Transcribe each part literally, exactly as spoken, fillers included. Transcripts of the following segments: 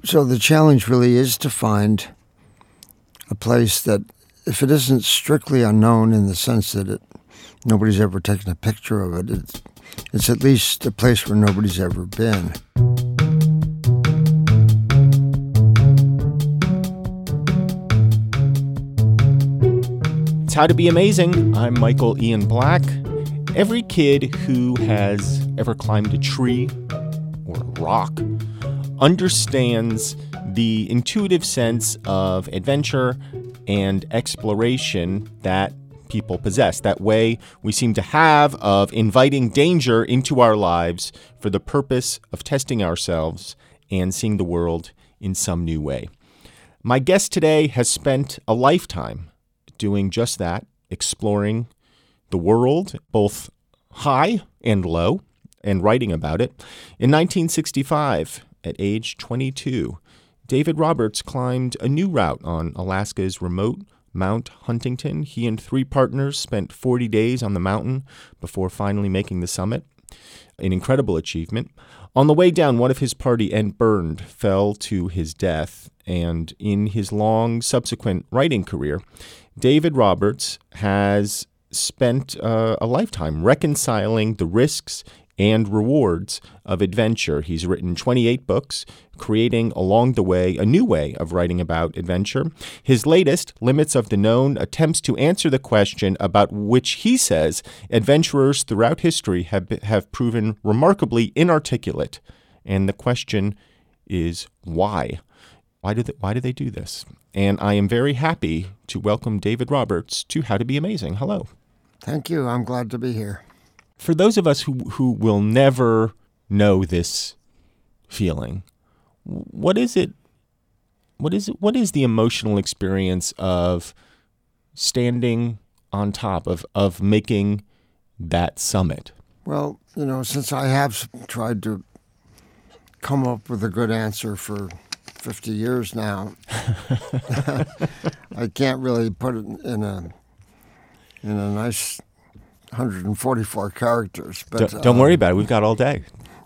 So the challenge really is to find a place that, if it isn't strictly unknown in the sense that it, nobody's ever taken a picture of it, it's, it's at least a place where nobody's ever been. It's How to Be Amazing. I'm Michael Ian Black. Every kid who has ever climbed a tree or a rock understands the intuitive sense of adventure and exploration that people possess, that way we seem to have of inviting danger into our lives for the purpose of testing ourselves and seeing the world in some new way. My guest today has spent a lifetime doing just that, exploring the world, both high and low, and writing about it. In nineteen sixty-five, at age twenty-two, David Roberts climbed a new route on Alaska's remote Mount Huntington. He and three partners spent forty days on the mountain before finally making the summit. An incredible achievement. On the way down, one of his party, Ed Burned, fell to his death, and in his long subsequent writing career, David Roberts has spent uh, a lifetime reconciling the risks and rewards of adventure. He's written twenty-eight books, creating along the way a new way of writing about adventure. His latest, Limits of the Known, attempts to answer the question about which he says adventurers throughout history have have proven remarkably inarticulate. And the question is why? Why do they, why do they do this? And I am very happy to welcome David Roberts to How to Be Amazing. Hello. Thank you. I'm glad to be here. For those of us who, who will never know this feeling, what is it? What is it? What is the emotional experience of standing on top of, of making that summit? Well, you know, since I have tried to come up with a good answer for fifty years now, I can't really put it in a in a nice one hundred forty-four characters. But don't, don't um, worry about it. We've got all day.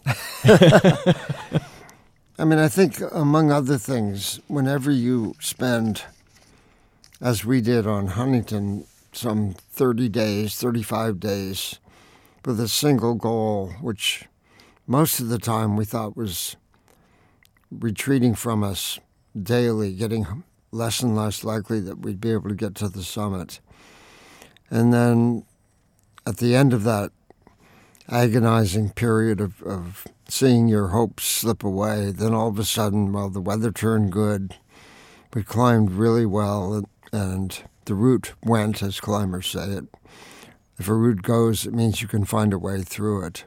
I mean, I think, among other things, whenever you spend, as we did on Huntington, some thirty days, thirty-five days, with a single goal, which most of the time we thought was retreating from us daily, getting less and less likely that we'd be able to get to the summit. And then at the end of that agonizing period of, of seeing your hopes slip away, then all of a sudden, well, the weather turned good. We climbed really well, and, and the route went, as climbers say it. If a route goes, it means you can find a way through it.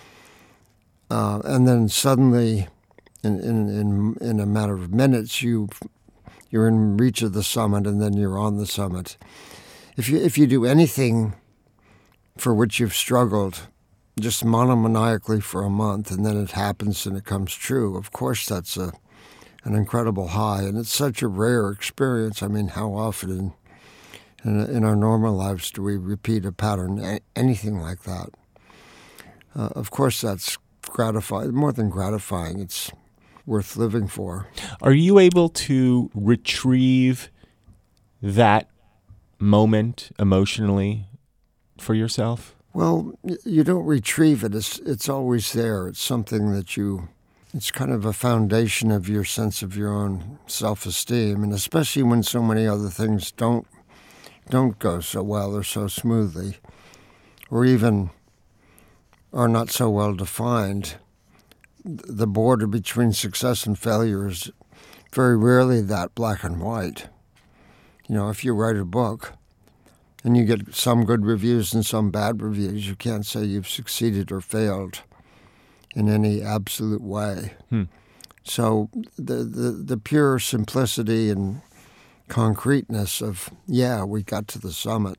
Uh, and then suddenly, in, in, in, in a matter of minutes, you, you're in reach of the summit, and then you're on the summit. If you if you do anything for which you've struggled just monomaniacally for a month, and then it happens and it comes true, of course that's a an incredible high, and it's such a rare experience. I mean, how often in in, in our normal lives do we repeat a pattern, a- anything like that? Uh, of course that's gratifying, more than gratifying, it's worth living for. Are you able to retrieve that moment emotionally for yourself? Well, you don't retrieve it. It's it's always there. It's something that you, it's kind of a foundation of your sense of your own self-esteem, and especially when so many other things don't don't go so well or so smoothly, or even are not so well defined. The border between success and failure is very rarely that black and white. You know, if you write a book and you get some good reviews and some bad reviews, you can't say you've succeeded or failed in any absolute way. Hmm. So the, the the pure simplicity and concreteness of, yeah, we got to the summit,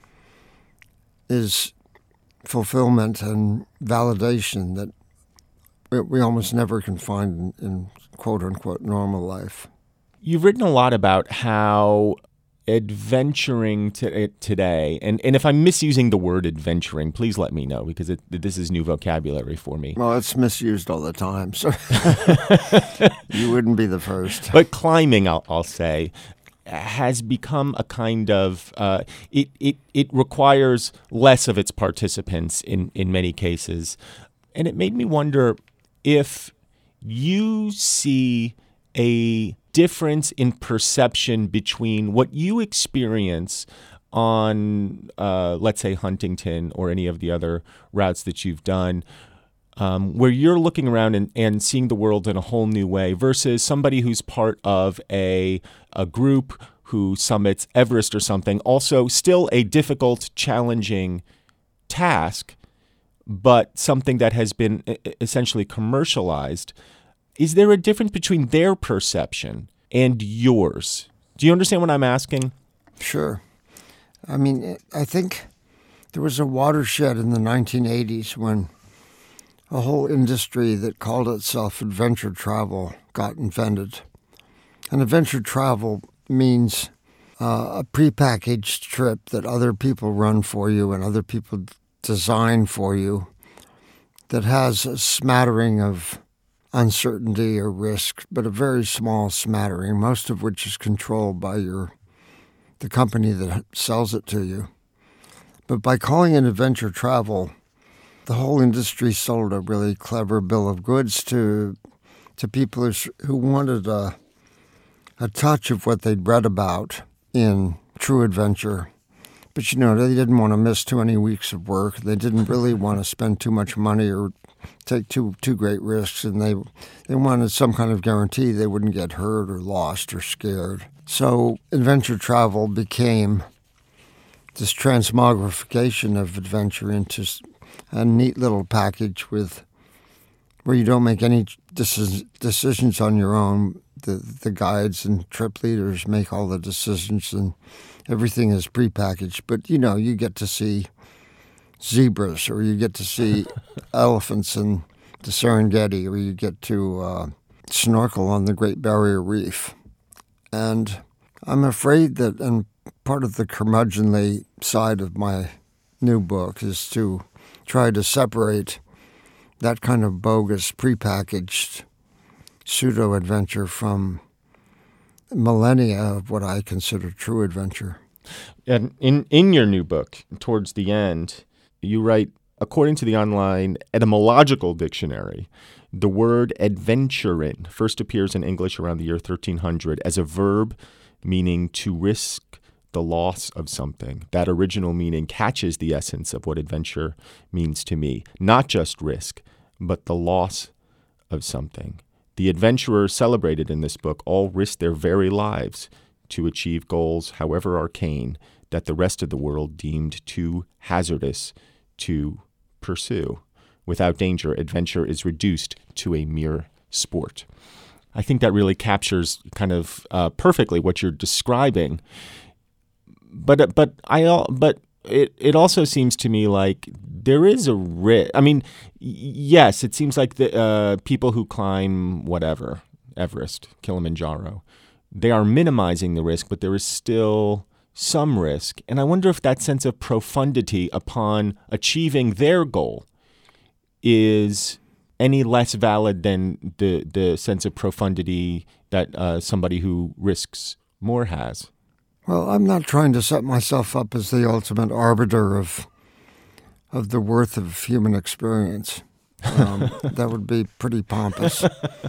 is fulfillment and validation that we almost never can find in, in quote-unquote normal life. You've written a lot about how adventuring to, today, and, and if I'm misusing the word adventuring, please let me know, because it, this is new vocabulary for me. Well, it's misused all the time, so you wouldn't be the first. But climbing, I'll, I'll say, has become a kind of, uh, it, it, it requires less of its participants in, in many cases. And it made me wonder if you see a difference in perception between what you experience on, uh, let's say, Huntington or any of the other routes that you've done, um, where you're looking around and, and seeing the world in a whole new way, versus somebody who's part of a, a group who summits Everest or something, also still a difficult, challenging task, but something that has been essentially commercialized. Is there a difference between their perception and yours? Do you understand what I'm asking? Sure. I mean, I think there was a watershed in the nineteen eighties when a whole industry that called itself adventure travel got invented. And adventure travel means uh, a prepackaged trip that other people run for you and other people design for you that has a smattering of uncertainty or risk, but a very small smattering, most of which is controlled by your the company that sells it to you. But by calling it adventure travel, the whole industry sold a really clever bill of goods to to people who, who wanted a, a touch of what they'd read about in true adventure. But, you know, they didn't want to miss too many weeks of work. They didn't really want to spend too much money or take too too great risks, and they they wanted some kind of guarantee they wouldn't get hurt or lost or scared. So adventure travel became this transmogrification of adventure into a neat little package with where you don't make any decisions on your own. The the guides and trip leaders make all the decisions, and everything is prepackaged. But, you know, you get to see zebras, or you get to see elephants in the Serengeti, or you get to uh, snorkel on the Great Barrier Reef. And I'm afraid that, and part of the curmudgeonly side of my new book is to try to separate that kind of bogus, prepackaged pseudo-adventure from millennia of what I consider true adventure. And in, in your new book, towards the end, you write, according to the online etymological dictionary, the word adventurin first appears in English around the year thirteen hundred as a verb meaning to risk the loss of something. That original meaning catches the essence of what adventure means to me. Not just risk, but the loss of something. The adventurers celebrated in this book all risked their very lives to achieve goals, however arcane, that the rest of the world deemed too hazardous to pursue. Without danger, adventure is reduced to a mere sport. I think that really captures kind of uh, perfectly what you're describing. But but I but it it also seems to me like there is a risk. I mean, yes, it seems like the uh, people who climb whatever, Everest, Kilimanjaro, they are minimizing the risk, but there is still some risk. And I wonder if that sense of profundity upon achieving their goal is any less valid than the, the sense of profundity that uh, somebody who risks more has. Well, I'm not trying to set myself up as the ultimate arbiter of of the worth of human experience. Um, that would be pretty pompous.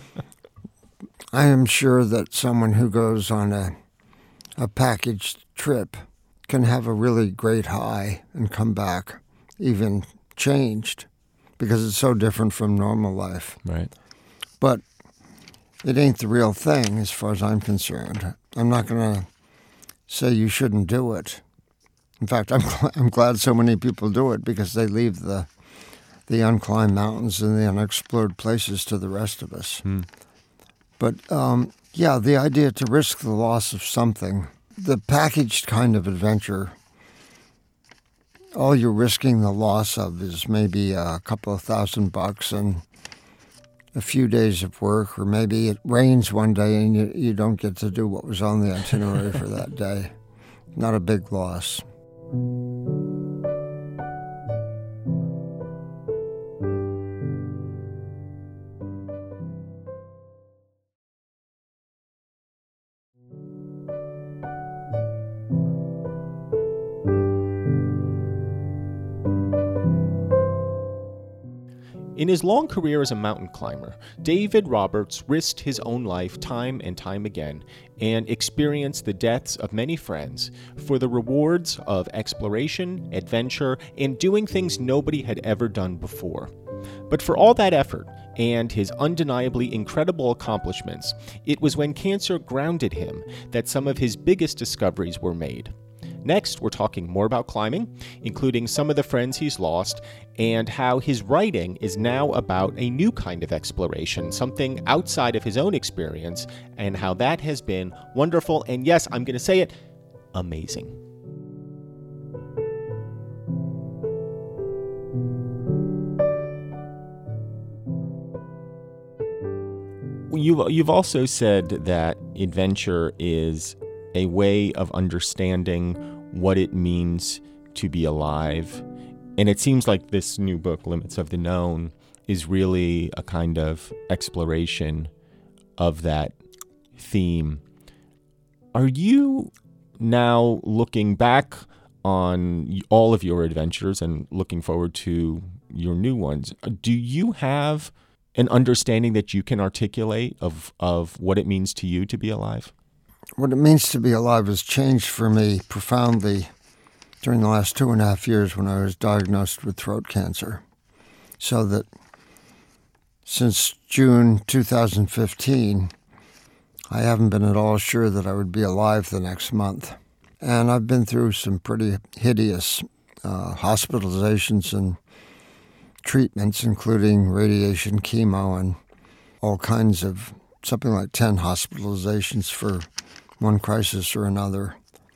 I am sure that someone who goes on a a packaged trip can have a really great high and come back even changed because it's so different from normal life. Right. But it ain't the real thing as far as I'm concerned. I'm not going to say you shouldn't do it. In fact, I'm gl- I'm glad so many people do it because they leave the the unclimbed mountains and the unexplored places to the rest of us. Hmm. But um, yeah, the idea to risk the loss of something, the packaged kind of adventure, all you're risking the loss of is maybe a couple of thousand bucks and a few days of work, or maybe it rains one day and you, you don't get to do what was on the itinerary for that day. not a big loss. In his long career as a mountain climber, David Roberts risked his own life time and time again and experienced the deaths of many friends for the rewards of exploration, adventure, and doing things nobody had ever done before. But for all that effort and his undeniably incredible accomplishments, it was when cancer grounded him that some of his biggest discoveries were made. Next, we're talking more about climbing, including some of the friends he's lost, and how his writing is now about a new kind of exploration, something outside of his own experience, and how that has been wonderful, and yes, I'm going to say it, amazing. You've, you've also said that adventure is a way of understanding what it means to be alive. And it seems like this new book, Limits of the Known, is really a kind of exploration of that theme. Are you now looking back on all of your adventures and looking forward to your new ones? Do you have an understanding that you can articulate of, of what it means to you to be alive? What it means to be alive has changed for me profoundly during the last two and a half years when I was diagnosed with throat cancer. So that since June two thousand fifteen, I haven't been at all sure that I would be alive the next month. And I've been through some pretty hideous uh, hospitalizations and treatments, including radiation, chemo, and all kinds of, something like ten hospitalizations for one crisis or another.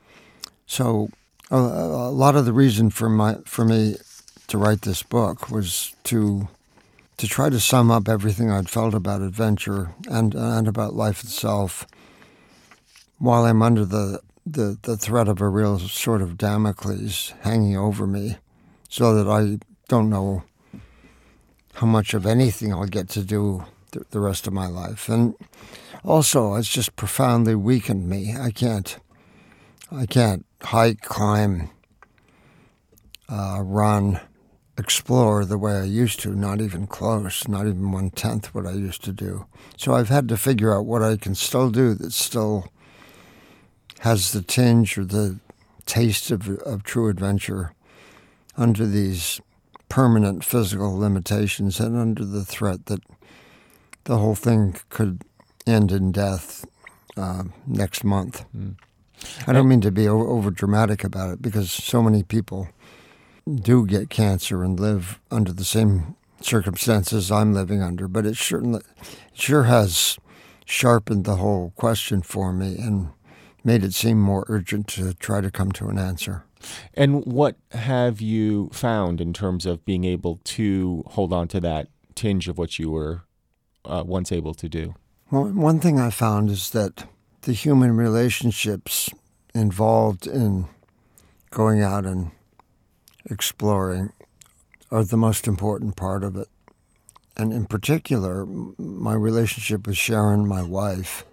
So a, a lot of the reason for my for me to write this book was to to try to sum up everything I'd felt about adventure and and about life itself while I'm under the, the, the threat of a real sort of Damocles hanging over me, so that I don't know how much of anything I'll get to do th- the rest of my life. And also, it's just profoundly weakened me. I can't, I can't hike, climb, uh, run, explore the way I used to, not even close, not even one-tenth what I used to do. So I've had to figure out what I can still do that still has the tinge or the taste of, of true adventure under these permanent physical limitations and under the threat that the whole thing could end in death uh, next month. Mm. I don't mean to be over, over dramatic about it, because so many people do get cancer and live under the same circumstances I'm living under, but it certainly it sure has sharpened the whole question for me and made it seem more urgent to try to come to an answer. And what have you found in terms of being able to hold on to that tinge of what you were uh, once able to do? Well, one thing I found is that the human relationships involved in going out and exploring are the most important part of it. And in particular, my relationship with Sharon, my wife,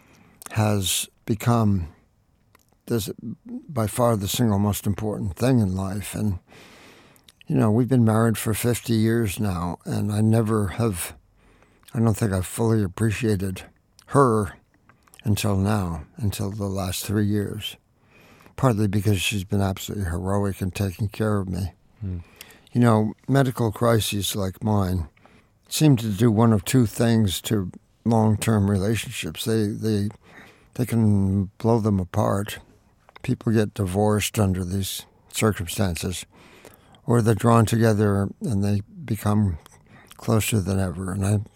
has become this by far the single most important thing in life. And, you know, we've been married for fifty years now, and I never have, I don't think I've fully appreciated her until now, until the last three years, partly because she's been absolutely heroic in taking care of me. Hmm. You know, medical crises like mine seem to do one of two things to long-term relationships. They, they, they can blow them apart. People get divorced under these circumstances, or they're drawn together and they become closer than ever. And I,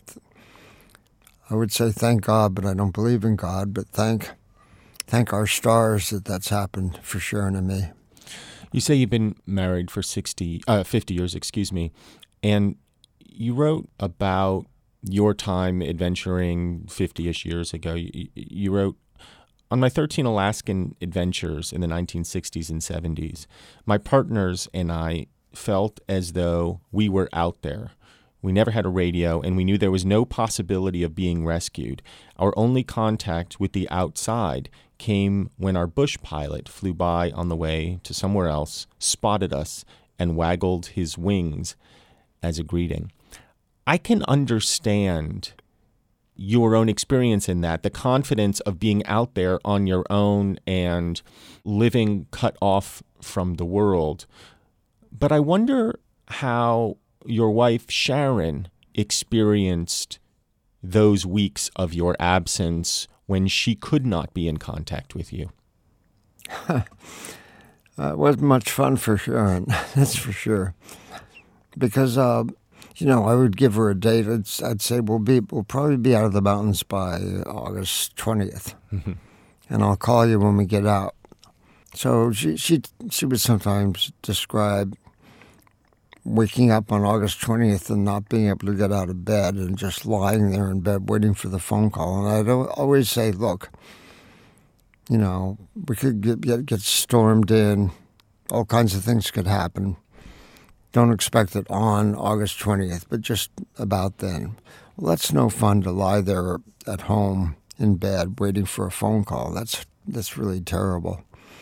I would say thank God, but I don't believe in God, but thank, thank our stars that that's happened for Sharon and me. You say you've been married for sixty, uh, fifty years, excuse me, and you wrote about your time adventuring fifty-ish years ago. You, you wrote, On my thirteen Alaskan adventures in the nineteen sixties and seventies, my partners and I felt as though we were out there. We never had a radio, and we knew there was no possibility of being rescued. Our only contact with the outside came when our bush pilot flew by on the way to somewhere else, spotted us, and waggled his wings as a greeting. I can understand your own experience in that, the confidence of being out there on your own and living cut off from the world. But I wonder how your wife, Sharon, experienced those weeks of your absence when she could not be in contact with you. uh, it wasn't much fun for Sharon, that's for sure. Because, uh, you know, I would give her a date. I'd, I'd say we'll be we'll probably be out of the mountains by August twentieth, mm-hmm. and I'll call you when we get out. So she she she would sometimes describe waking up on August twentieth and not being able to get out of bed and just lying there in bed waiting for the phone call. And I'd always say, look, you know, we could get, get, get stormed in. All kinds of things could happen. Don't expect it on August twentieth, but just about then. Well, that's no fun to lie there at home in bed waiting for a phone call. That's that's really terrible.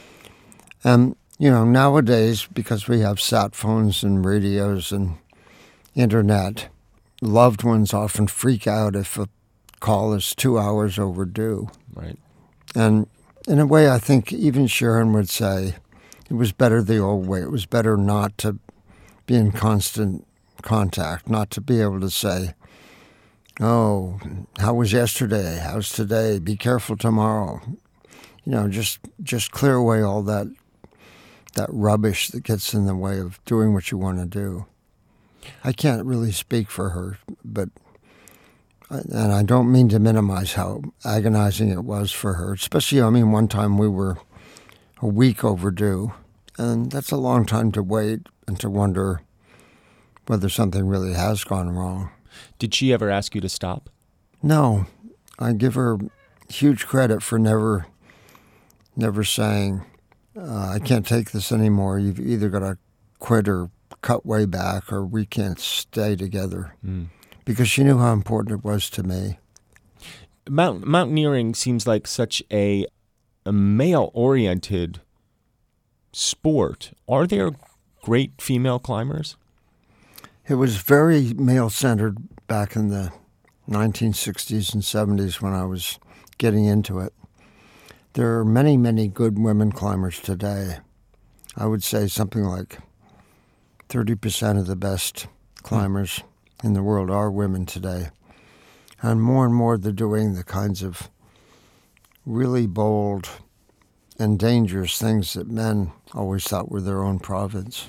And you know, nowadays, because we have sat phones and radios and internet, loved ones often freak out if a call is two hours overdue. Right. And in a way, I think even Sharon would say it was better the old way. It was better not to be in constant contact, not to be able to say, oh, how was yesterday? How's today? Be careful tomorrow. You know, just just clear away all that that rubbish that gets in the way of doing what you want to do. I can't really speak for her, but, and I don't mean to minimize how agonizing it was for her, especially, I mean, one time we were a week overdue, and that's a long time to wait and to wonder whether something really has gone wrong. Did she ever ask you to stop? No. I give her huge credit for never, never saying, Uh, I can't take this anymore. You've either got to quit or cut way back, or we can't stay together. Mm. Because she knew how important it was to me. Mount, mountaineering seems like such a, a male-oriented sport. Are there great female climbers? It was very male-centered back in the nineteen sixties and seventies when I was getting into it. There are many, many good women climbers today. I would say something like thirty percent of the best climbers mm. in the world are women today. And more and more they're doing the kinds of really bold and dangerous things that men always thought were their own province.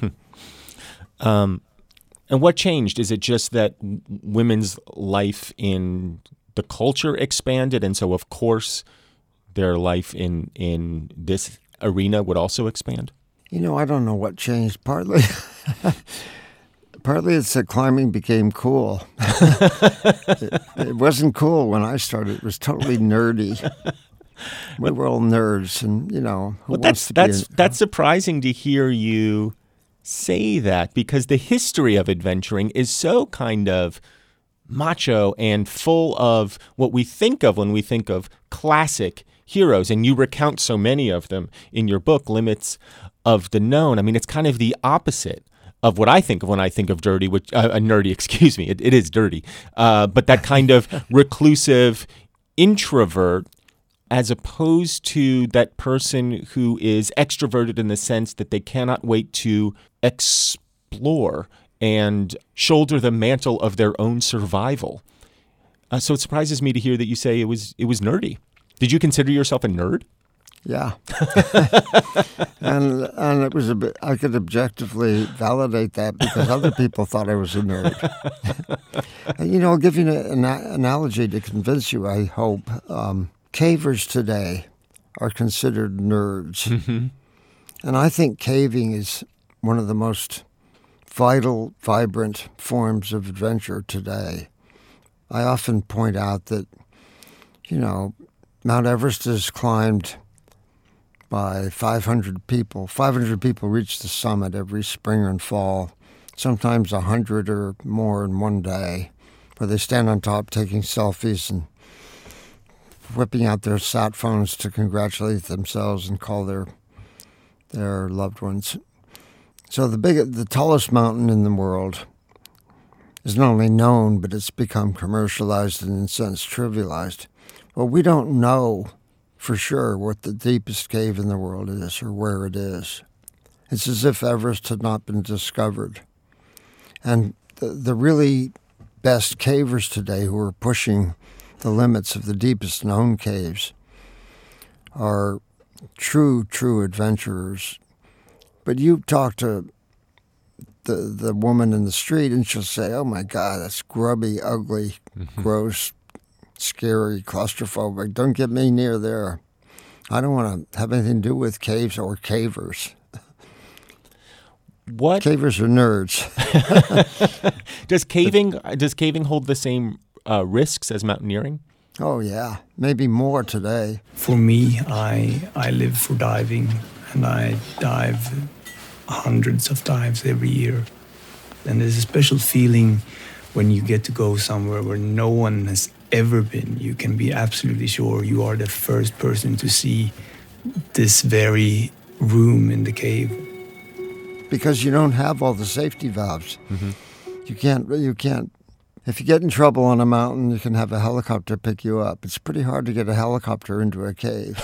um, and what changed? Is it just that women's life in the culture expanded, and so of course their life in, in this arena would also expand? You know, I don't know what changed. Partly, partly it's that climbing became cool. it, it wasn't cool when I started. It was totally nerdy. We were all nerds, and you know, who well, wants that's, to that's, be? A, that's surprising to hear you say that, because the history of adventuring is so kind of macho and full of what we think of when we think of classic heroes, and you recount so many of them in your book, Limits of the Known. I mean, it's kind of the opposite of what I think of when I think of dirty, which uh, uh, nerdy, excuse me, it, it is dirty, uh, but that kind of reclusive introvert, as opposed to that person who is extroverted in the sense that they cannot wait to explore and shoulder the mantle of their own survival. Uh, so it surprises me to hear that you say it was it was nerdy. Did you consider yourself a nerd? Yeah. and and it was a bit, I could objectively validate that because other people thought I was a nerd. And, you know, I'll give you an, an analogy to convince you, I hope. Um, cavers today are considered nerds. Mm-hmm. And I think caving is one of the most vital, vibrant forms of adventure today. I often point out that, you know, Mount Everest is climbed by five hundred people. five hundred people reach the summit every spring and fall, sometimes one hundred or more in one day, where they stand on top taking selfies and whipping out their sat phones to congratulate themselves and call their their loved ones. So the big, the tallest mountain in the world is not only known, but it's become commercialized and in a sense trivialized. Well, we don't know for sure what the deepest cave in the world is or where it is. It's as if Everest had not been discovered. And the, the really best cavers today who are pushing the limits of the deepest known caves are true, true adventurers. But you talk to the the woman in the street and she'll say, oh my God, that's grubby, ugly, mm-hmm. gross, scary, claustrophobic. Don't get me near there. I don't want to have anything to do with caves or cavers. What? Cavers are nerds. does caving does caving hold the same uh, risks as mountaineering? Oh yeah, maybe more today. For me, I I live for diving, and I dive hundreds of dives every year. And there's a special feeling when you get to go somewhere where no one has ever been. You can be absolutely sure you are the first person to see this very room in the cave. Because you don't have all the safety valves. Mm-hmm. You can't, you can't, if you get in trouble on a mountain, you can have a helicopter pick you up. It's pretty hard to get a helicopter into a cave.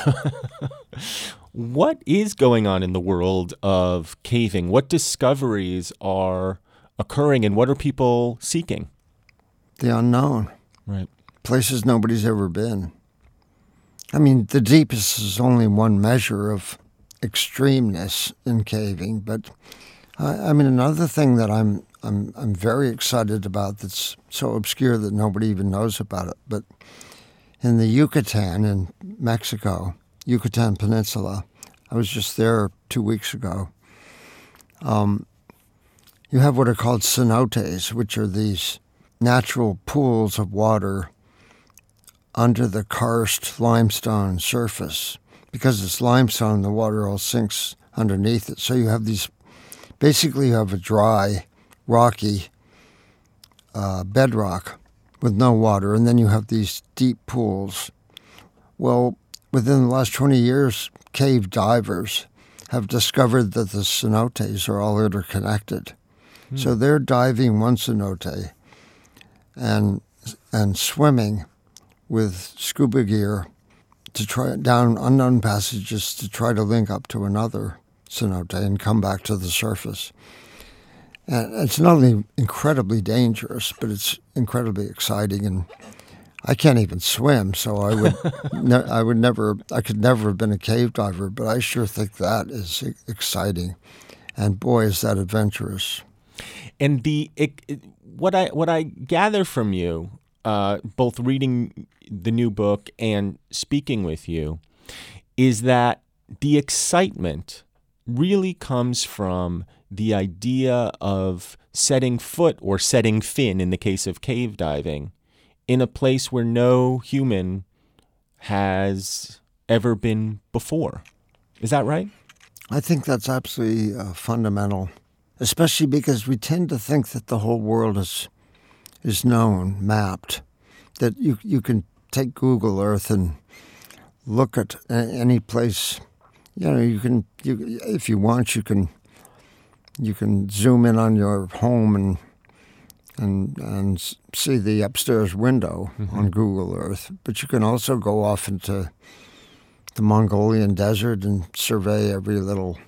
What is going on in the world of caving? What discoveries are occurring and what are people seeking? The unknown. Right. Places nobody's ever been. I mean, the deepest is only one measure of extremeness in caving, but I, I mean, another thing that I'm I'm I'm very excited about that's so obscure that nobody even knows about it, but in the Yucatan in Mexico, Yucatan Peninsula, I was just there two weeks ago. Um, you have what are called cenotes, which are these natural pools of water under the karst limestone surface. Because it's limestone, the water all sinks underneath it. So you have these, basically you have a dry, rocky uh, bedrock with no water, and then you have these deep pools. Well, within the last twenty years, cave divers have discovered that the cenotes are all interconnected. Hmm. So they're diving one cenote and and swimming with scuba gear to try down unknown passages to try to link up to another cenote and come back to the surface. And it's not only incredibly dangerous, but it's incredibly exciting. And I can't even swim, so I would, ne- I would never, I could never have been a cave diver. But I sure think that is exciting, and boy, is that adventurous. And the it, it, what I what I gather from you, uh, both reading the new book and speaking with you, is that the excitement really comes from the idea of setting foot or setting fin, in the case of cave diving, in a place where no human has ever been before. Is that right? I think that's absolutely uh, fundamental, especially because we tend to think that the whole world is is known, mapped, that you you can take Google Earth and look at any place. You know, you can, you, if you want, you can, you can zoom in on your home and and and see the upstairs window mm-hmm. on Google Earth. But you can also go off into the Mongolian desert and survey every little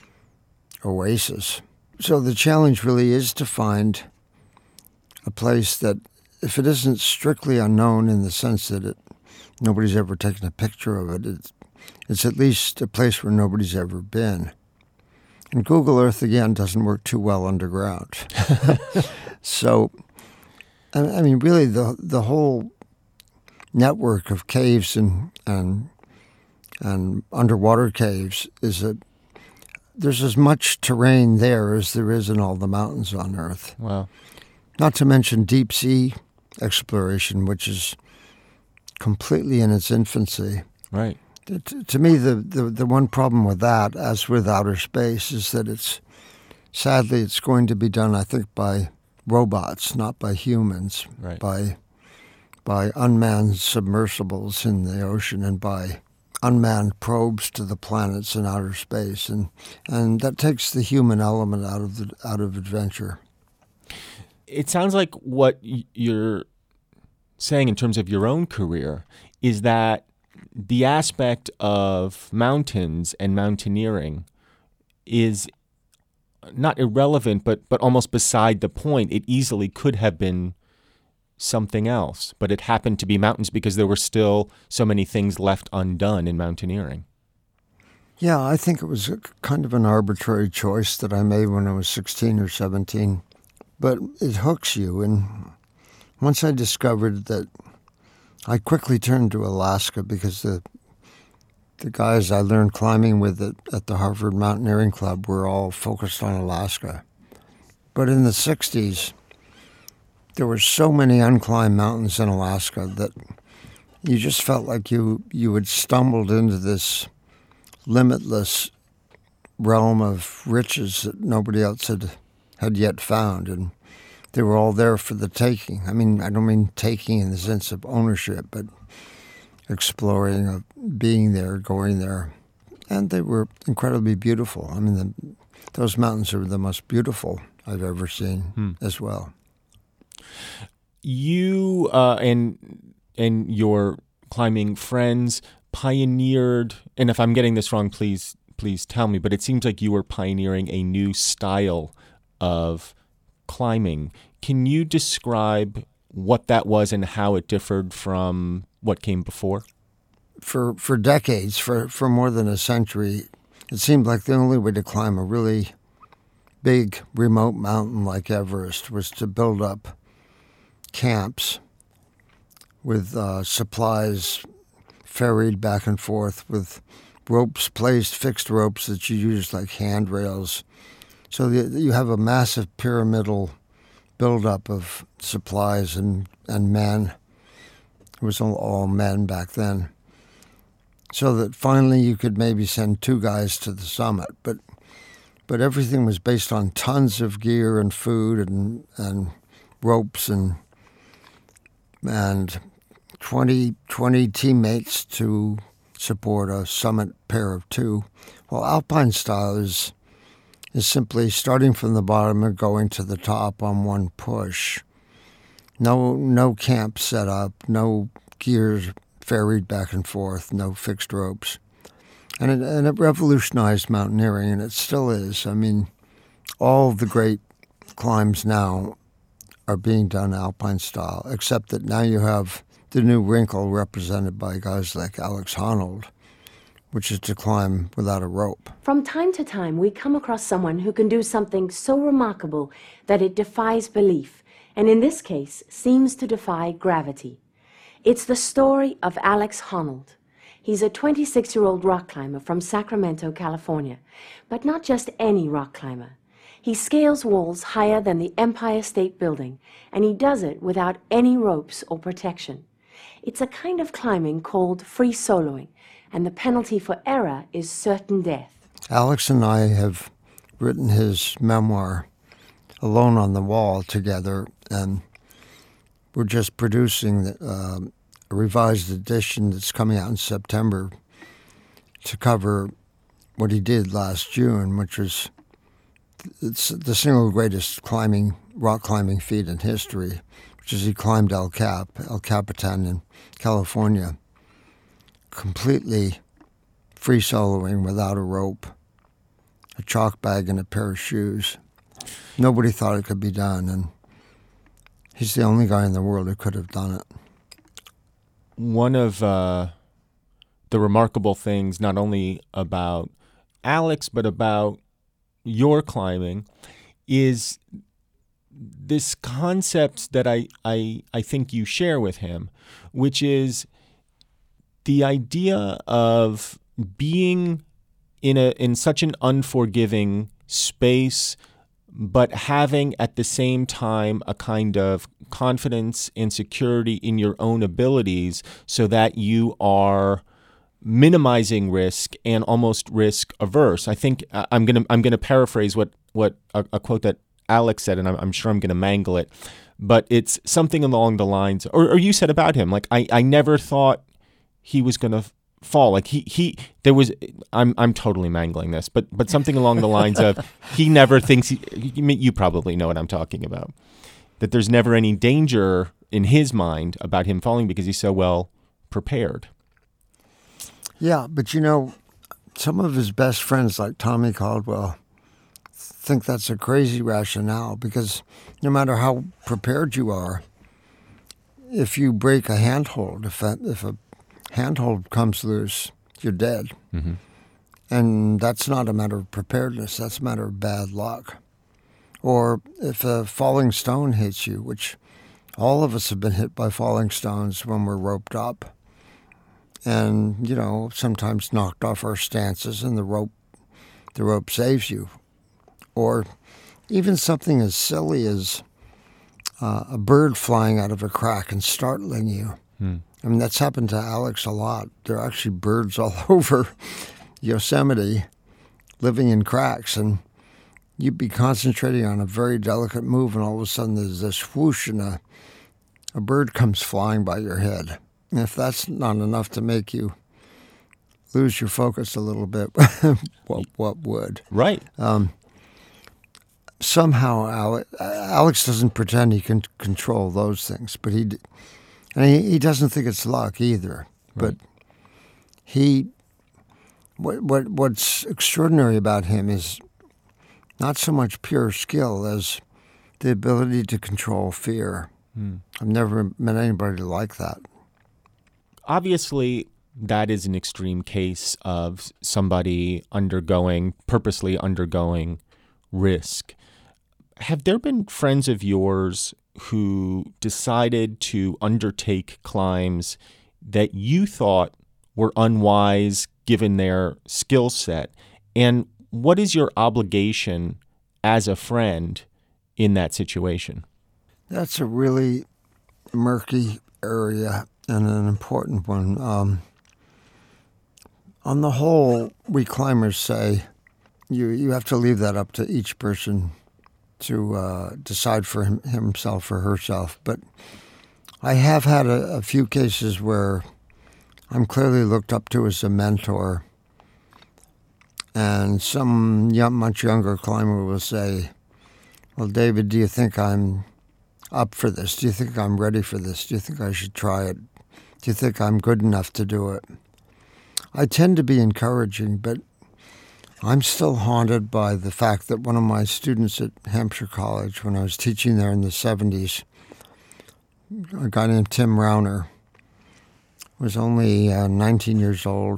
oasis. So the challenge really is to find a place that, if it isn't strictly unknown in the sense that it nobody's ever taken a picture of it, it's, it's at least a place where nobody's ever been. And Google Earth, again, doesn't work too well underground. So, I mean, really, the the whole network of caves and and and underwater caves is that there's as much terrain there as there is in all the mountains on Earth. Wow. Not to mention deep sea exploration, which is completely in its infancy. Right. To, to me, the, the, the one problem with that, as with outer space, is that it's, sadly, it's going to be done, I think, by robots, not by humans, right. by by unmanned submersibles in the ocean and by unmanned probes to the planets in outer space, and and that takes the human element out of the out of adventure. It sounds like what you're saying in terms of your own career is that the aspect of mountains and mountaineering is not irrelevant, but but almost beside the point. It easily could have been something else, but it happened to be mountains because there were still so many things left undone in mountaineering. Yeah, I think it was a kind of an arbitrary choice that I made when I was sixteen or seventeen, but it hooks you. And once I discovered that, I quickly turned to Alaska because the the guys I learned climbing with at, at the Harvard Mountaineering Club were all focused on Alaska. But in the sixties, there were so many unclimbed mountains in Alaska that you just felt like you, you had stumbled into this limitless realm of riches that nobody else had, had yet found. And they were all there for the taking. I mean, I don't mean taking in the sense of ownership, but exploring, of being there, going there. And they were incredibly beautiful. I mean, the, those mountains are the most beautiful I've ever seen hmm. as well. You uh, and and your climbing friends pioneered, and if I'm getting this wrong, please please tell me, but it seems like you were pioneering a new style of climbing. Can you describe what that was and how it differed from what came before? For for decades, for, for more than a century, it seemed like the only way to climb a really big, remote mountain like Everest was to build up camps with uh, supplies ferried back and forth with ropes placed, fixed ropes that you use like handrails. So the, you have a massive pyramidal buildup of supplies and, and men. It was all, all men back then. So that finally you could maybe send two guys to the summit. But but everything was based on tons of gear and food and and ropes and and twenty, twenty teammates to support a summit pair of two. Well, alpine style is is simply starting from the bottom and going to the top on one push. No no camp set up, no gear ferried back and forth, no fixed ropes. And it, and it revolutionized mountaineering, and it still is. I mean, all the great climbs now are being done alpine style, except that now you have the new wrinkle represented by guys like Alex Honnold, which is to climb without a rope. From time to time, we come across someone who can do something so remarkable that it defies belief, and in this case, seems to defy gravity. It's the story of Alex Honnold. He's a twenty-six-year-old rock climber from Sacramento, California, but not just any rock climber. He scales walls higher than the Empire State Building, and he does it without any ropes or protection. It's a kind of climbing called free soloing, and the penalty for error is certain death. Alex and I have written his memoir, Alone on the Wall, together, and we're just producing uh, a revised edition that's coming out in September to cover what he did last June, which was it's the single greatest climbing, rock climbing feat in history, which is he climbed El Cap, El Capitan in California, completely free soloing without a rope, a chalk bag and a pair of shoes. Nobody thought it could be done, and he's the only guy in the world who could have done it. One of uh, the remarkable things, not only about Alex, but about your climbing, is this concept that I, I, I think you share with him, which is the idea of being in a in such an unforgiving space, but having at the same time a kind of confidence and security in your own abilities so that you are minimizing risk and almost risk averse. I think uh, I'm going to I'm going to paraphrase what what a, a quote that Alex said, and I'm, I'm sure I'm going to mangle it, but it's something along the lines, or, or you said about him, like I, I never thought he was going to fall. Like he he there was I'm I'm totally mangling this, but but something along the lines of he never thinks he, you probably know what I'm talking about. That there's never any danger in his mind about him falling because he's so well prepared. Yeah, but you know, some of his best friends, like Tommy Caldwell, think that's a crazy rationale because no matter how prepared you are, if you break a handhold, if a, if a handhold comes loose, you're dead. Mm-hmm. And that's not a matter of preparedness, that's a matter of bad luck. Or if a falling stone hits you, which all of us have been hit by falling stones when we're roped up, and, you know, sometimes knocked off our stances and the rope the rope saves you. Or even something as silly as uh, a bird flying out of a crack and startling you. Hmm. I mean, that's happened to Alex a lot. There are actually birds all over Yosemite living in cracks, and you'd be concentrating on a very delicate move, and all of a sudden there's this whoosh, and a, a bird comes flying by your head. And if that's not enough to make you lose your focus a little bit, what what would? Right. Um, somehow, Alex, Alex doesn't pretend he can control those things, but he and he, he doesn't think it's luck either. Right. But he, what what what's extraordinary about him is not so much pure skill as the ability to control fear. Hmm. I've never met anybody like that. Obviously, that is an extreme case of somebody undergoing, purposely undergoing risk. Have there been friends of yours who decided to undertake climbs that you thought were unwise given their skill set? And what is your obligation as a friend in that situation? That's a really murky area and an important one. Um, on the whole, we climbers say you you have to leave that up to each person to uh, decide for him, himself or herself. But I have had a, a few cases where I'm clearly looked up to as a mentor, and some young, much younger climber will say, well, David, do you think I'm up for this? Do you think I'm ready for this? Do you think I should try it? Do you think I'm good enough to do it? I tend to be encouraging, but I'm still haunted by the fact that one of my students at Hampshire College, when I was teaching there in the seventies, a guy named Tim Rauner, was only uh, nineteen years old,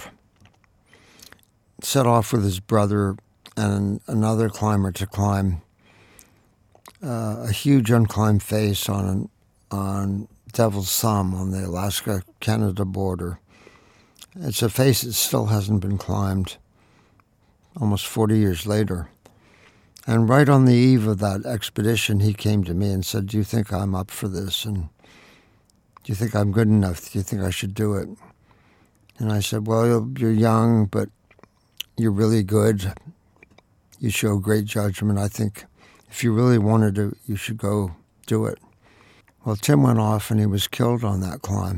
set off with his brother and another climber to climb uh, a huge unclimbed face on on Devil's Thumb on the Alaska-Canada border. It's a face that still hasn't been climbed almost forty years later. And right on the eve of that expedition, he came to me and said, do you think I'm up for this? And do you think I'm good enough? Do you think I should do it? And I said, well, you're young, but you're really good. You show great judgment. I think if you really wanted to, you should go do it. Well, Tim went off and he was killed on that climb.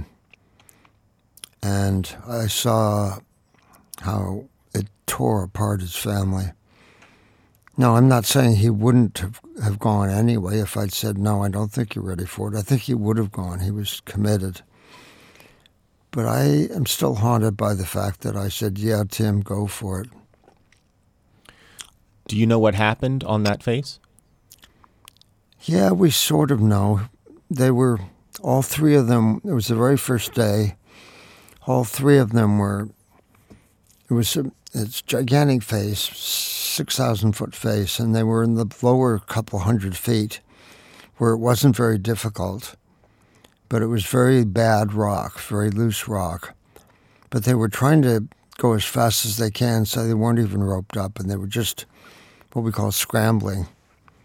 And I saw how it tore apart his family. Now, I'm not saying he wouldn't have, have gone anyway if I'd said, no, I don't think you're ready for it. I think he would have gone. He was committed. But I am still haunted by the fact that I said, yeah, Tim, go for it. Do you know what happened on that face? Yeah, we sort of know. They were, all three of them, it was the very first day. All three of them were, it was a it's gigantic face, six thousand foot face, and they were in the lower couple hundred feet where it wasn't very difficult, but it was very bad rock, very loose rock. But they were trying to go as fast as they can, so they weren't even roped up, and they were just what we call scrambling.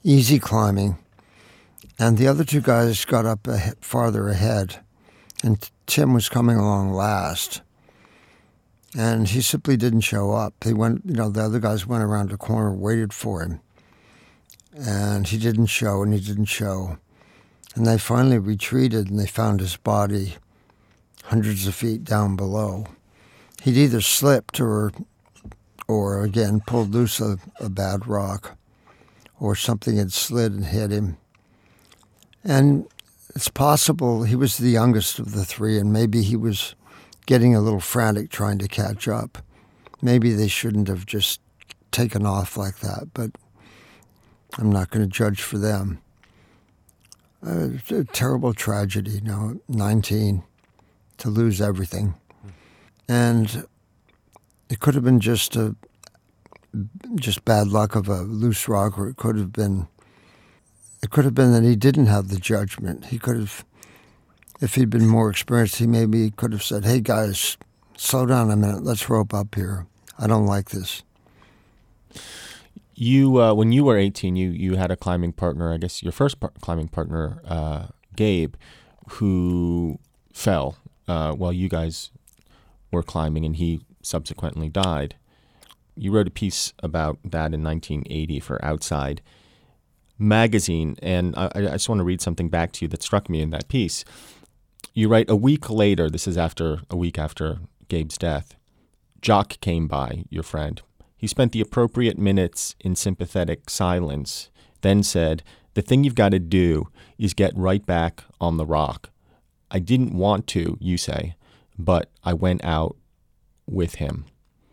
easy climbing. And the other two guys got up a, farther ahead, and Tim was coming along last. And he simply didn't show up. He went, you know, the other guys went around the corner, waited for him. And he didn't show, and he didn't show. And they finally retreated, and they found his body hundreds of feet down below. He'd either slipped or, or again, pulled loose a, a bad rock, or something had slid and hit him. And it's possible he was the youngest of the three, and maybe he was getting a little frantic trying to catch up. Maybe they shouldn't have just taken off like that, but I'm not going to judge for them. Uh, it's a terrible tragedy, you know, nineteen, to lose everything. And it could have been just a just bad luck of a loose rock, or it could have been it could have been that he didn't have the judgment. He could have, if he'd been more experienced, he maybe could have said, "Hey guys, slow down a minute, let's rope up here. I don't like this." You, uh, when you were eighteen, you, you had a climbing partner, I guess your first par- climbing partner, uh, Gabe, who fell uh, while you guys were climbing, and he subsequently died. You wrote a piece about that in nineteen eighty for Outside Magazine, and I, I just want to read something back to you that struck me in that piece. You write, a week later, this is after a week after Gabe's death, Jock came by, your friend. He spent the appropriate minutes in sympathetic silence, then said, "The thing you've got to do is get right back on the rock. I didn't want to," you say, "but I went out with him."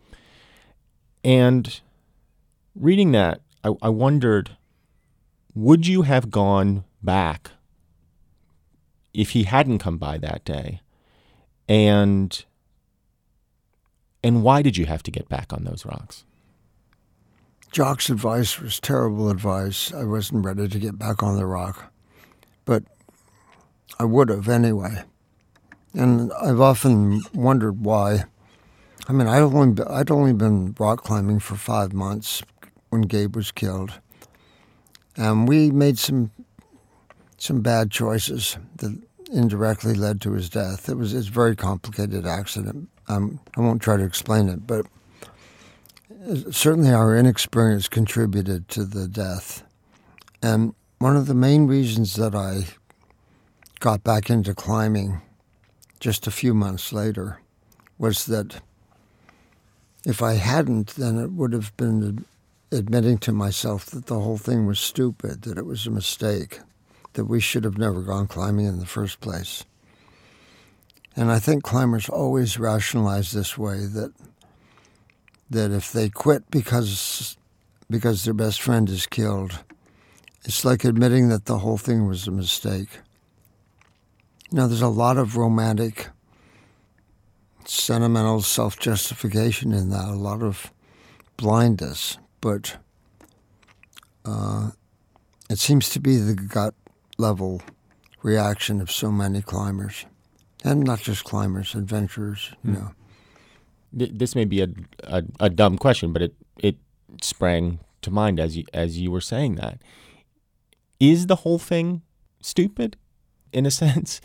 And reading that, I, I wondered, would you have gone back if he hadn't come by that day? And and why did you have to get back on those rocks? Jock's advice was terrible advice. I wasn't ready to get back on the rock, but I would have anyway. And I've often wondered why. I mean, I'd only, I'd only been rock climbing for five months when Gabe was killed. And we made some some bad choices that indirectly led to his death. It was it's a very complicated accident. Um, I won't try to explain it, but certainly our inexperience contributed to the death. And one of the main reasons that I got back into climbing just a few months later was that if I hadn't, then it would have been admitting to myself that the whole thing was stupid, that it was a mistake, that we should have never gone climbing in the first place. And I think climbers always rationalize this way, that that if they quit because because their best friend is killed, it's like admitting that the whole thing was a mistake. You know, there's a lot of romantic, sentimental self-justification in that, a lot of blindness, but uh, it seems to be the gut-level reaction of so many climbers, and not just climbers, adventurers, you know. This may be a, a, a dumb question, but it, it sprang to mind as you as you were saying that. Is the whole thing stupid, in a sense?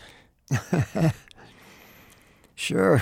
Sure.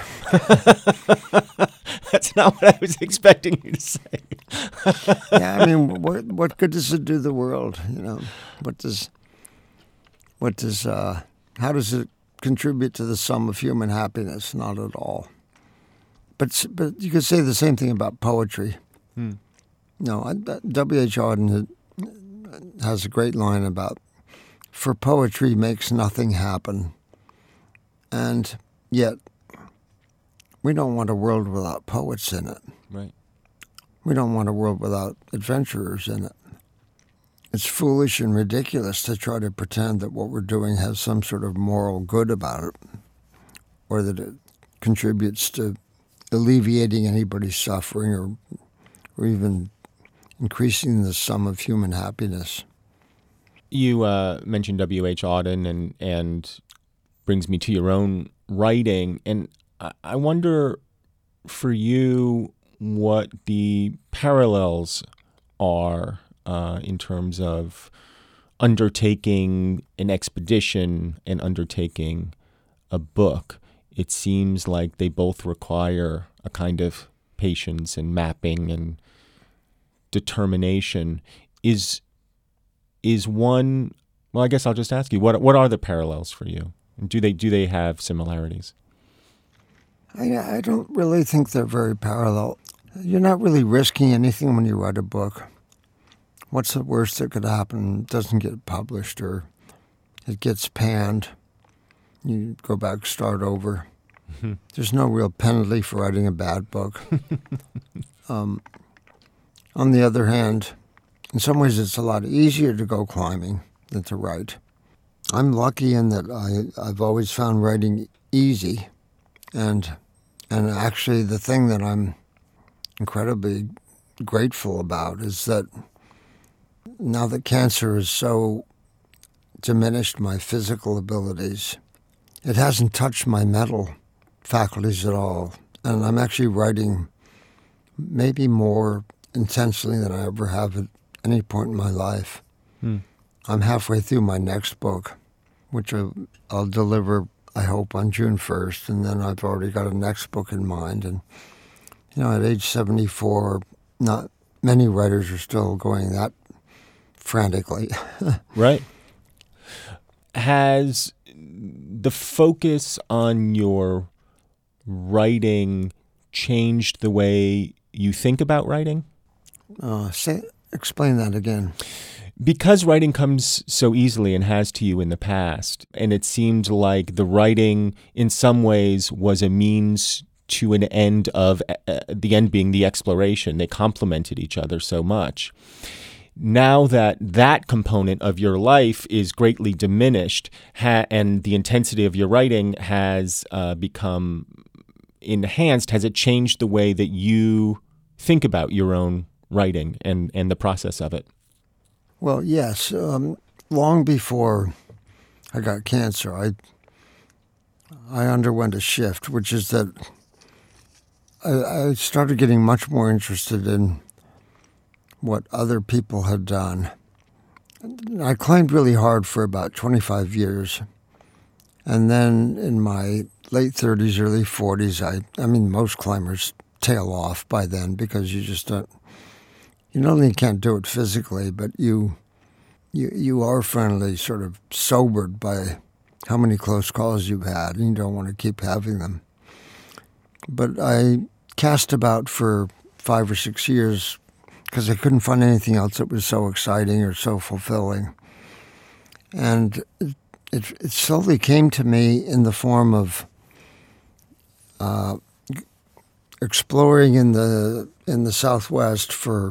That's not what I was expecting you to say. Yeah, I mean, what what good does it do the world? You know, what does what does uh, how does it contribute to the sum of human happiness? Not at all. But but you could say the same thing about poetry. Hmm. No, W H Auden has a great line about, "For poetry makes nothing happen," and yet we don't want a world without poets in it. Right. We don't want a world without adventurers in it. It's foolish and ridiculous to try to pretend that what we're doing has some sort of moral good about it, or that it contributes to alleviating anybody's suffering, or or even increasing the sum of human happiness. You uh, mentioned W H Auden, and and brings me to your own writing, and I, I wonder for you what the parallels are uh, in terms of undertaking an expedition and undertaking a book. It seems like they both require a kind of patience and mapping and determination. Is is one? Well, I guess I'll just ask you, what what are the parallels for you? Do they do they have similarities? I, I don't really think they're very parallel. You're not really risking anything when you write a book. What's the worst that could happen? It doesn't get published or it gets panned. You go back, start over. Mm-hmm. There's no real penalty for writing a bad book. um, on the other hand, in some ways it's a lot easier to go climbing than to write. I'm lucky in that I, I've always found writing easy. And and actually the thing that I'm incredibly grateful about is that now that cancer has so diminished my physical abilities, it hasn't touched my mental faculties at all. And I'm actually writing maybe more intensely than I ever have at any point in my life. Hmm. I'm halfway through my next book, which I'll, I'll deliver, I hope, on June first, and then I've already got a next book in mind. And, you know, at age seventy-four, not many writers are still going that frantically. Right. Has the focus on your writing changed the way you think about writing? Uh, say, explain that again. Because writing comes so easily and has to you in the past, and it seemed like the writing in some ways was a means to an end of, uh, the end being the exploration. They complemented each other so much. Now that that component of your life is greatly diminished ha- and the intensity of your writing has uh, become enhanced, has it changed the way that you think about your own writing and, and the process of it? Well, yes. Um, long before I got cancer, I I underwent a shift, which is that I, I started getting much more interested in what other people had done. I climbed really hard for about twenty-five years. And then in my late thirties, early forties, I, I mean, most climbers tail off by then because you just don't, you not only can't do it physically, but you, you, you are finally sort of sobered by how many close calls you've had, and you don't want to keep having them. But I cast about for five or six years because I couldn't find anything else that was so exciting or so fulfilling. And it, it, it slowly came to me in the form of uh, exploring in the in the Southwest for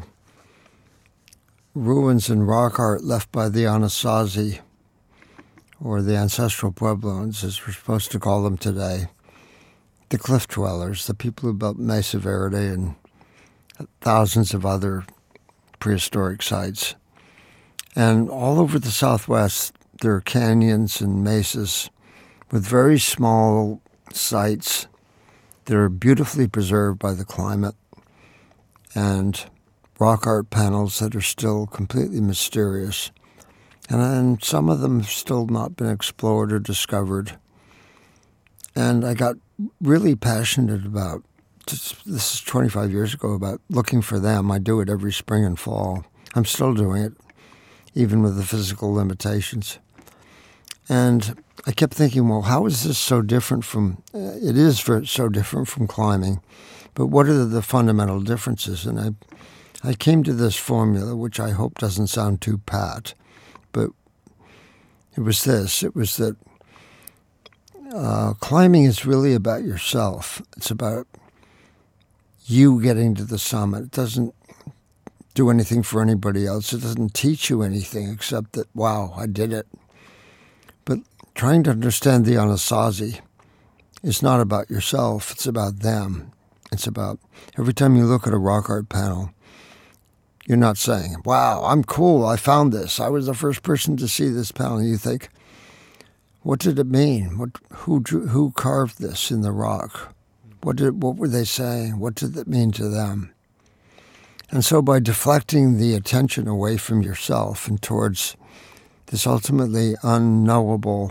ruins and rock art left by the Anasazi, or the ancestral Puebloans, as we're supposed to call them today, the cliff dwellers, the people who built Mesa Verde and thousands of other prehistoric sites. And all over the Southwest, there are canyons and mesas with very small sites that are beautifully preserved by the climate, and rock art panels that are still completely mysterious. And, and some of them have still not been explored or discovered. And I got really passionate about, this is twenty-five years ago, about looking for them. I do it every spring and fall. I'm still doing it, even with the physical limitations. And I kept thinking, well, how is this so different from, uh, it is for, so different from climbing, but what are the fundamental differences? And I, I came to this formula, which I hope doesn't sound too pat, but it was this. It was that uh, climbing is really about yourself. It's about you getting to the summit. It doesn't do anything for anybody else. It doesn't teach you anything except that, wow, I did it. But trying to understand the Anasazi is not about yourself. It's about them. It's about every time you look at a rock art panel, you're not saying, wow, I'm cool, I found this. I was the first person to see this panel. You think, what did it mean? What, who drew, who carved this in the rock? What did what were they saying? What did it mean to them? And so by deflecting the attention away from yourself and towards this ultimately unknowable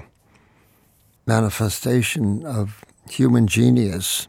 manifestation of human genius,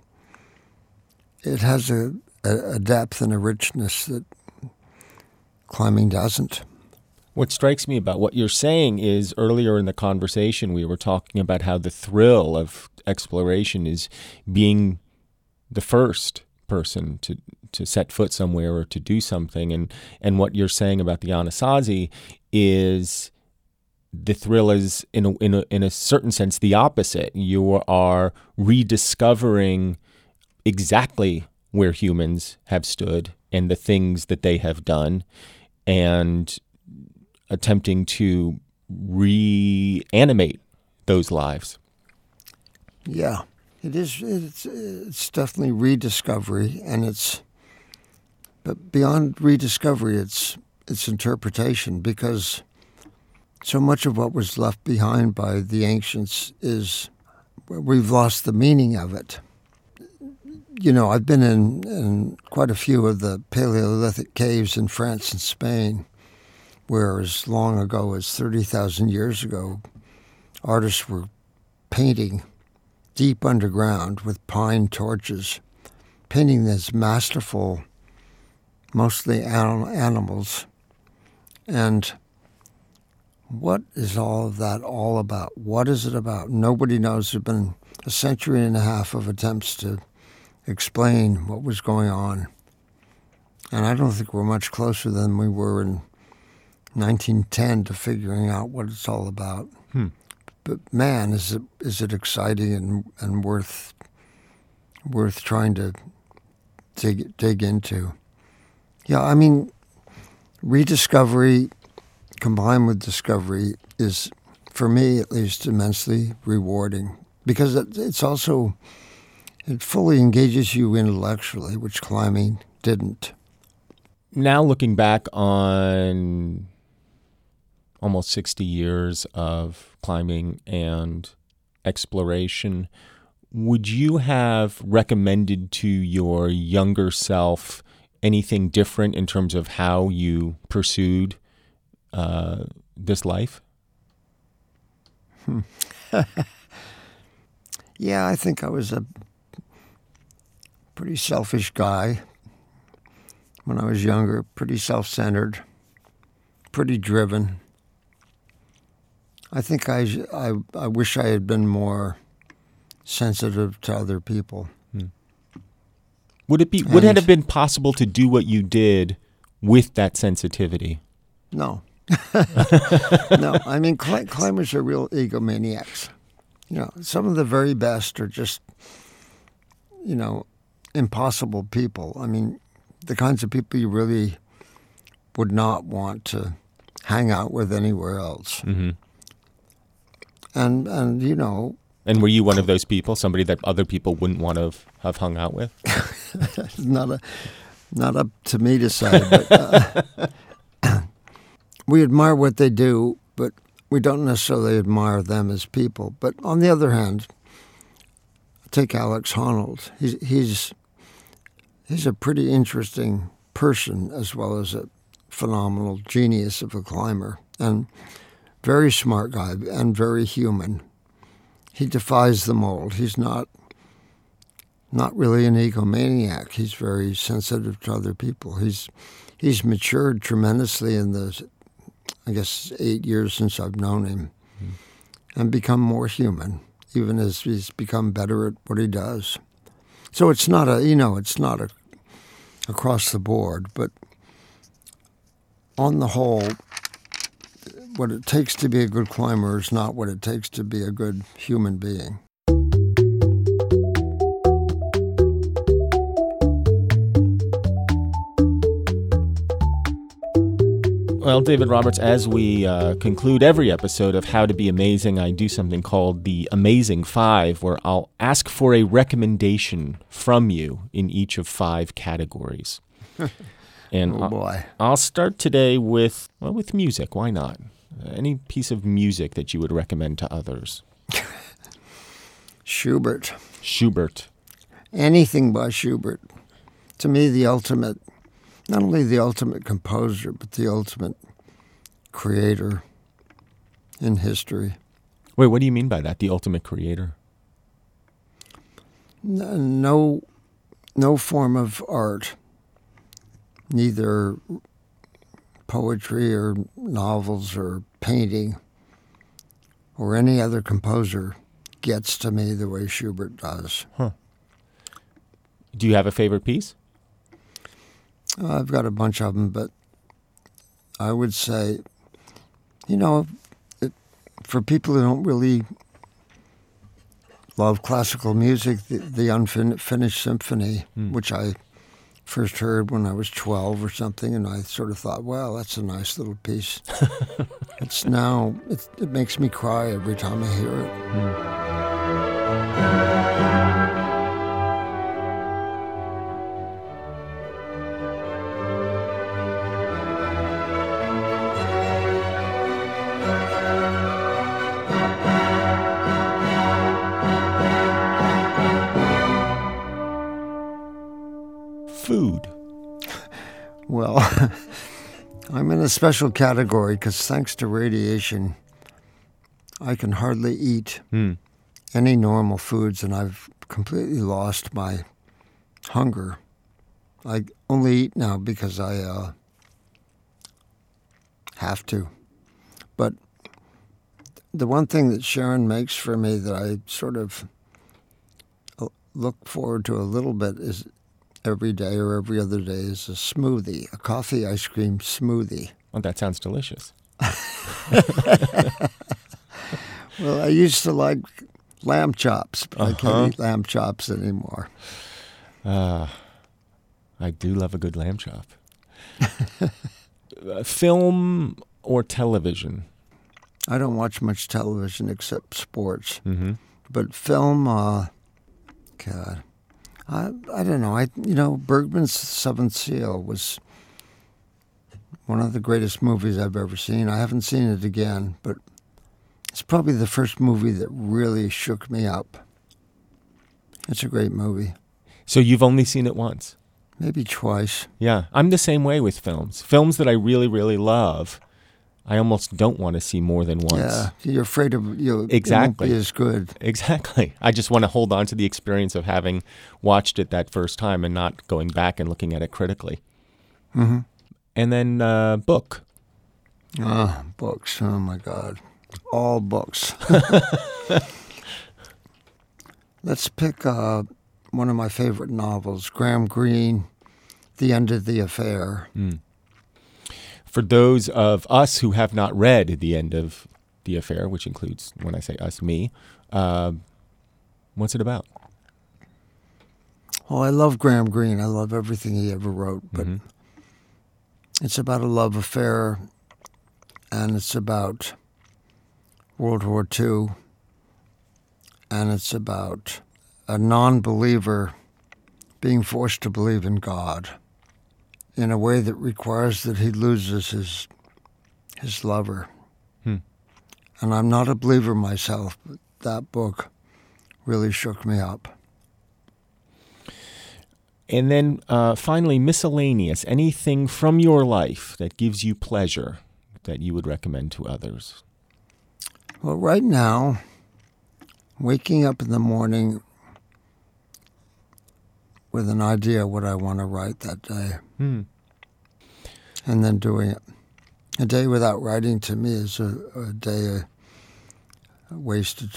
it has a, a depth and a richness that climbing doesn't. What strikes me about what you're saying is earlier in the conversation we were talking about how the thrill of exploration is being the first person to, to set foot somewhere or to do something. And, and what you're saying about the Anasazi is the thrill is, in a, in a, in a certain sense, the opposite. You are rediscovering exactly where humans have stood and the things that they have done, and attempting to reanimate those lives. Yeah, it is. It's, it's definitely rediscovery, and it's, but beyond rediscovery, it's it's interpretation, because so much of what was left behind by the ancients is, we've lost the meaning of it. You know, I've been in, in quite a few of the Paleolithic caves in France and Spain, where as long ago as thirty thousand years ago, artists were painting deep underground with pine torches, painting these masterful, mostly anim- animals. And what is all of that all about? What is it about? Nobody knows. There have been a century and a half of attempts to explain what was going on. And I don't think we're much closer than we were in nineteen ten to figuring out what it's all about. Hmm. But man, is it is it exciting and, and worth worth trying to dig dig into. Yeah, I mean, rediscovery combined with discovery is, for me at least, immensely rewarding, because it, it's also, it fully engages you intellectually, which climbing didn't. Now looking back on almost sixty years of climbing and exploration, would you have recommended to your younger self anything different in terms of how you pursued uh, this life? Hmm. Yeah, I think I was a pretty selfish guy when I was younger, pretty self-centered, pretty driven. I think I, I, I wish I had been more sensitive to other people. Hmm. Would it be? Would it have been possible to do what you did with that sensitivity? No. No, I mean, cl- climbers are real egomaniacs. You know, some of the very best are just, you know, impossible people. I mean, the kinds of people you really would not want to hang out with anywhere else. Mm-hmm. And, and you know... And were you one of those people, somebody that other people wouldn't want to have hung out with? not a, not up to me to say, but uh, we admire what they do, but we don't necessarily admire them as people. But on the other hand, take Alex Honnold. He's, he's, he's a pretty interesting person as well as a phenomenal genius of a climber, and very smart guy and very human. He defies the mold. He's not not really an egomaniac. He's very sensitive to other people. He's he's matured tremendously in the, I guess, eight years since I've known him, mm-hmm. and become more human, even as he's become better at what he does. So it's not a, you know, it's not a across the board, but on the whole, what it takes to be a good climber is not what it takes to be a good human being. Well, David Roberts, as we uh, conclude every episode of How to Be Amazing, I do something called the Amazing Five, where I'll ask for a recommendation from you in each of five categories. And oh, boy. I'll, I'll start today with, well, with music. Why not? Any piece of music that you would recommend to others? Schubert. Schubert. Anything by Schubert. To me, the ultimate not only the ultimate composer, but the ultimate creator in history. Wait, what do you mean by that? The ultimate creator? No, no form of art, neither poetry or novels or painting or any other composer gets to me the way Schubert does. Huh. Do you have a favorite piece? Uh, I've got a bunch of them, but I would say, you know, it, for people who don't really love classical music, the, the Unfinished Symphony, mm. which I first heard when I was twelve or something, and I sort of thought, wow, that's a nice little piece. It's now, it, it makes me cry every time I hear it. Mm. Food. Well, I'm in a special category because thanks to radiation, I can hardly eat mm. any normal foods, and I've completely lost my hunger. I only eat now because I uh, have to. But the one thing that Sharon makes for me that I sort of look forward to a little bit is every day or every other day is a smoothie, a coffee ice cream smoothie. Oh, that sounds delicious. Well, I used to like lamb chops, but uh-huh. I can't eat lamb chops anymore. Uh, I do love a good lamb chop. uh, film or television? I don't watch much television except sports. Mm-hmm. But film, uh, God... I, I don't know. I you know Bergman's Seventh Seal was one of the greatest movies I've ever seen. I haven't seen it again, but it's probably the first movie that really shook me up. It's a great movie. So you've only seen it once? Maybe twice. Yeah, I'm the same way with films. Films that I really, really love, I almost don't want to see more than once. Yeah, you're afraid of you know, exactly. It won't be as good. Exactly. I just want to hold on to the experience of having watched it that first time and not going back and looking at it critically. Mm-hmm. And then uh, book. Ah, books. Oh, my God. All books. Let's pick uh, one of my favorite novels, Graham Greene, The End of the Affair. Mm. For those of us who have not read The End of the Affair, which includes, when I say us, me, uh, what's it about? Well, I love Graham Greene. I love everything he ever wrote, but mm-hmm. it's about a love affair, and it's about World War Two, and it's about a non-believer being forced to believe in God in a way that requires that he loses his his lover. Hmm. And I'm not a believer myself, but that book really shook me up. And then uh, finally, miscellaneous, anything from your life that gives you pleasure that you would recommend to others? Well, right now, waking up in the morning with an idea what I want to write that day, hmm. and then doing it. A day without writing to me is a, a day uh, wasted.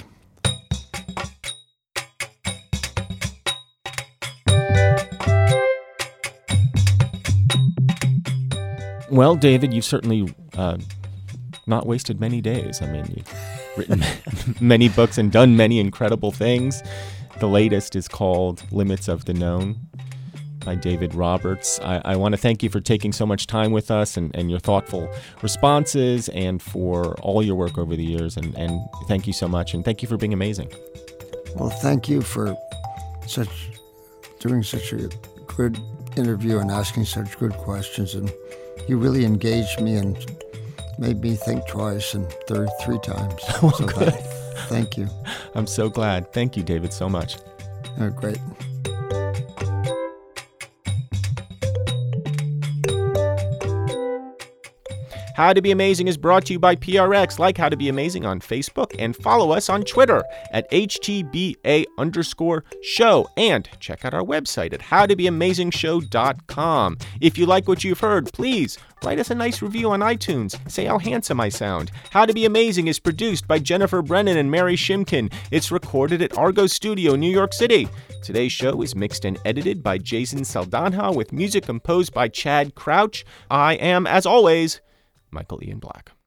Well, David, you've certainly uh, not wasted many days. I mean, you've written many books and done many incredible things. The latest is called Limits of the Known by David Roberts. I, I want to thank you for taking so much time with us and, and your thoughtful responses and for all your work over the years. And, and thank you so much. And thank you for being amazing. Well, thank you for such doing such a good interview and asking such good questions. And you really engaged me and made me think twice and third, three times. Oh, so good. That, thank you. I'm so glad. Thank you, David, so much. Oh, great. How to Be Amazing is brought to you by P R X. Like How to Be Amazing on Facebook and follow us on Twitter at H T B A underscore show. And check out our website at how to be amazing show dot com. If you like what you've heard, please write us a nice review on iTunes. Say how handsome I sound. How to Be Amazing is produced by Jennifer Brennan and Mary Shimkin. It's recorded at Argo Studio, New York City. Today's show is mixed and edited by Jason Saldanha with music composed by Chad Crouch. I am, as always, Michael Ian Black.